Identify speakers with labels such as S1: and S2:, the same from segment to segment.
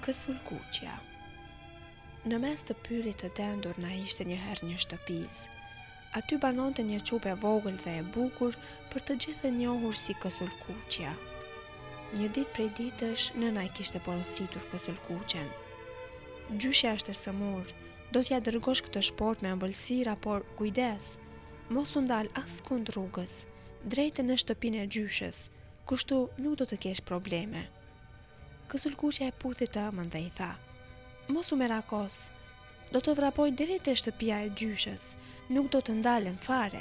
S1: Kësulkuqja. Në mes të pyllit të dendur na ishte njëherë një shtëpis. Aty banonte një qupe e vogël dhe e bukur për të gjithë e njohur si Kësulkuqja. Një ditë prej ditësh, nëna i kishte porositur Kësulkuqen. Gjyshja është e sëmur, do t'ja dërgosh këtë shport me ëmbëlsira, por kujdes, mos u ndal askund rrugës, drejtë në shtëpinë e gjyshës, kushtu nuk do të kesh probleme. Kësulkuqja e puthi të ëmën dhe i tha: mos u merakos, do të vrapoj deri te shtëpia e gjyshës, nuk do të ndalem fare.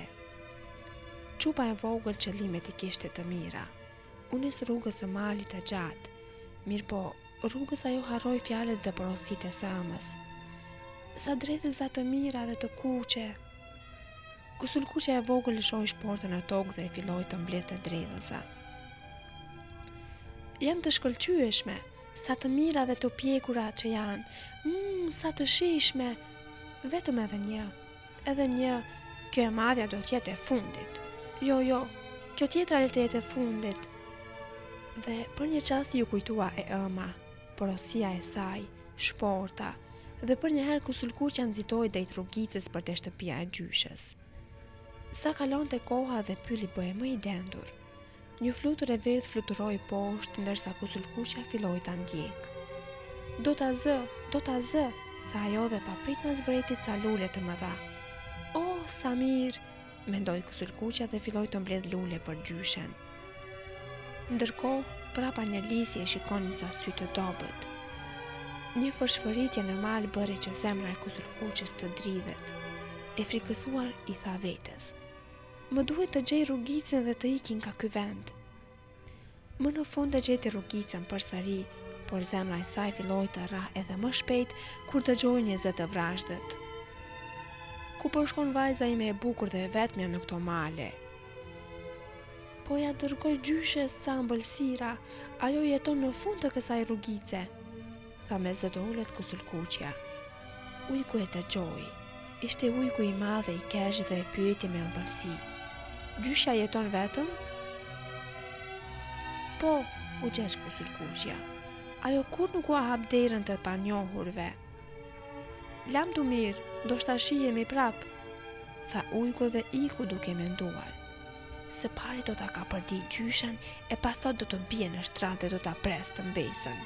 S1: Qupa e vogël qëllimet i kishte të mira. U nis rrugës së malit të gjatë, mirë po, rrugës ajo harroi fjalët dhe porositë së ëmës. Sa dredhëza të mira dhe të kuqe. Kësulkuqja e vogël lëshoi shportën në tokë dhe filloi të mbledhte dredhëza. Janë të shkëlqyeshme, sa të mira dhe të pjekura që janë, sa të shijshme, vetëm edhe një, kjo e madhja do t'jetë e fundit. Jo, kjo tjetra le të jetë e fundit. Dhe për një çast ju kujtua e ëma, porosia e saj, shporta, dhe për një herë Kësulkuqja nxitoi drejt rrugicës për te shtëpia e gjyshës. Sa kalonte koha dhe pylli bëhej më i dendur. Një flutur e verdh fluturoi poshtë, ndërsa Kësulkuqja filloi ta ndjek. Do ta zë, tha ajo dhe pa pritmas vreti ca lule të mëdha. Oh, sa mirë, mendoi Kësulkuqja dhe filloi të mbledh lule për gjyshen. Ndërkohë, prapa një lisi e shikonin ca sy të dobët. Një fërshfëritje në mal bëri që zemra e Kësulkuqjes të dridhet. E frikësuar i tha vetes: më duhet të gjej rrugicën dhe të ikin nga ky vend. Më në fund e gjeti rrugicën përsëri, por zemra e saj filloi të rrah edhe më shpejt kur dëgjoi një zë të vrazhdët. Ku po shkon vajza ime e bukur dhe e vetmja në këto male? Po ja dërgoj gjyshes ca ëmbëlsira, ajo jeton në fund të kësaj rrugice, tha me zë të ulët Kësulkuqja. Ujku e dëgjoi. Ishte ujku i madh dhe i keq dhe e pyeti me ëmbëlsi: gjyshja jeton vetëm? Po, u gjesh Kësulkuqja. Ajo kur nuk u hap derën të panjohurve. Lam tu mirë, ndoshta shihemi prap, tha ujku dhe iku duke menduar. Së pari do ta kapërdi gjyshen e pastaj do të bie në shtrat dhe do ta pres të mbesën.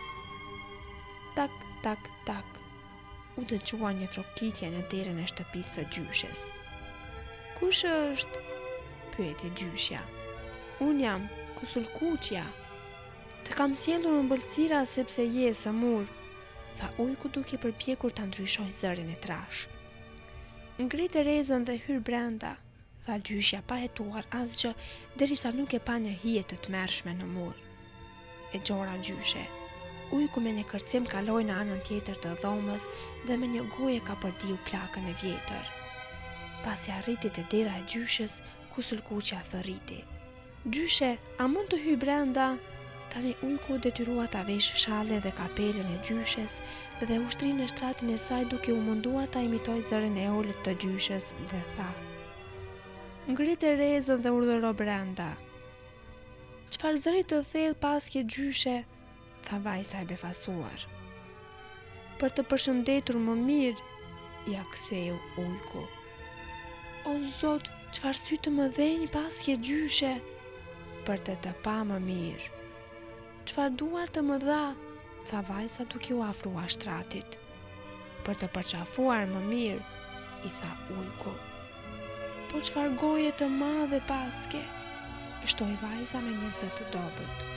S1: Tak, tak, tak. U dëgjua një trokitje në derën e shtëpisë së gjyshes. Kush është? Pyeti gjyshja. Un jam Kësulkuqja. Të kam sjellur ëmbëlsira sepse je e sëmur, tha ujku duke përpjekur ta ndryshoj zërin e trash. Ngrit erezën dhe hyr brenda, tha gjyshja pa hetuar asgjë derisa nuk e pa një hije të tmerrshme në mur. E gjora gjyshe. Ujku me një kërcim kaloi në anën tjetër të dhomës dhe me një goje kapërdiu plakën e vjetër. Pasi arriti te dera e gjyshës, Kësulkuqja thërriti: gjyshe, a mund të hyj brenda? Tani ujku detyrua ta vesh shallen dhe kapelen e gjyshes dhe u shtri në shtratin e saj duke u munduar ta imitoj zërin e ulët të gjyshes dhe tha: ngrit erezën dhe urdhëro brenda. Çfarë zëri të thellë paske gjyshe? Tha vajza e befasuar. Për të përshëndetur më mirë, ja ktheu ujku. O Zot, çfarë sy të mëdhenj paske gjyshe? Për të pa më mirë. Çfarë duar të mëdha? Tha vajza duke u afruar shtratit. Për të përqafuar më mirë, i tha ujku. Po çfarë goje të madhe paske? Shtoi vajza me një zë të dobët.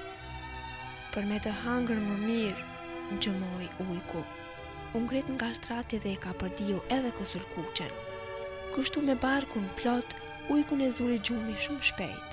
S1: Për me të hangër më mirë, gjëmoi ujku. U ngrit nga shtrati dhe e kapërdiu edhe Kësulkuqen. Kështu me barkun plot, ujkun e zuri gjumi shumë shpejt.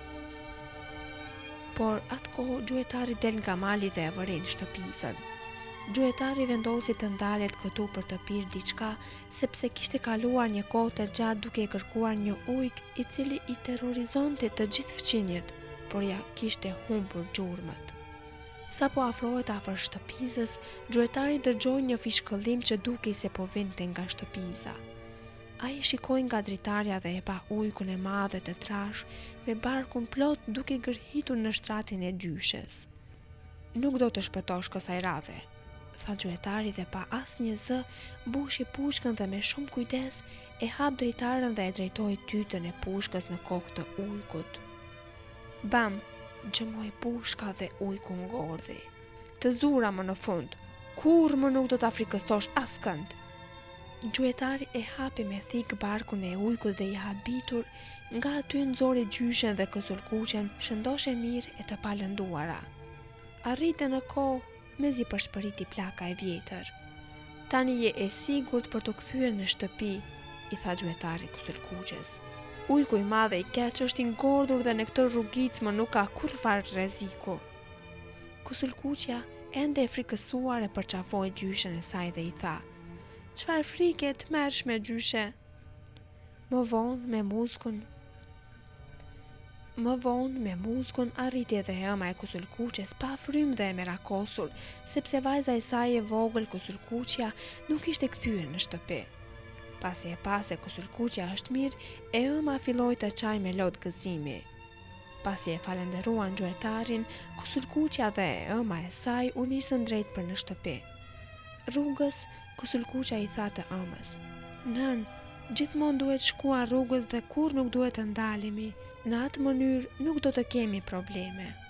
S1: Por atë kohë gjuetari del nga mali dhe e vëren shtëpisën. Gjuetari vendosi të ndalet këtu për të pirë diçka, sepse kishte kaluar një kohë të gjatë duke e kërkuar një ujk i cili i terrorizonte të gjithë fqinjet, por ja kishte humbur gjurmët. Sa po afrohet afër shtëpisës, gjuetari dëgjoi një fishkëllim që dukej se po vinte nga shtëpisa. Ai shikoi nga dritarja dhe e pa ujkun e madh të trash me barkun plot duke gërhitur në shtratin e gjyshes. Nuk do të shpëtosh kësaj radhe, tha gjuetari dhe pa asnjë zë, mbushi pushkën dhe me shumë kujdes e hap drejtarën dhe e drejtoi tytën e pushkës në kokë të ujkut. Bam, gjëmoi pushka dhe ujku ngordhi. Të zura më në fund, kur më nuk do të frikësosh askënd. Gjuetari e hapi me thik barkun e ujkut dhe i habitur, nga aty nxori gjyshen dhe kësulkuqen shëndoshe mirë e të palënduara. Arrite në kohë mezi përshpëriti plaka e vjetër. Tani je e sigurt për të kthyer në shtëpi, i tha gjuetari kësulkuqes. Ujku i madh i keq është i ngordhur dhe në këtë rrugicë më nuk ka kurrfarë rreziku. Kësulkuqja, ende e frikësuar, e përqafoi gjyshen e saj dhe i tha: "Çfarë frike të mërshme gjyshe?" Më vonë me muzgun arriti edhe ëma e kësulkuqes pa frymë dhe e merakosur, sepse vajza e saj e vogël, kësulkuqja, nuk ishte kthyer në shtëpi. Pasi e pa se kësulkuqja është mirë, e ëma filloi të çajë me lot gëzimi. Pasi e falenderuan gjuetarin, kësulkuqja dhe e ëma e saj u nisën drejt për në shtëpi. Rrugës, kësulkuqja i tha të ëmës: "Nën, gjithmonë duhet shkuar rrugës dhe kur nuk duhet të ndalemi, në atë mënyrë nuk do të kemi probleme."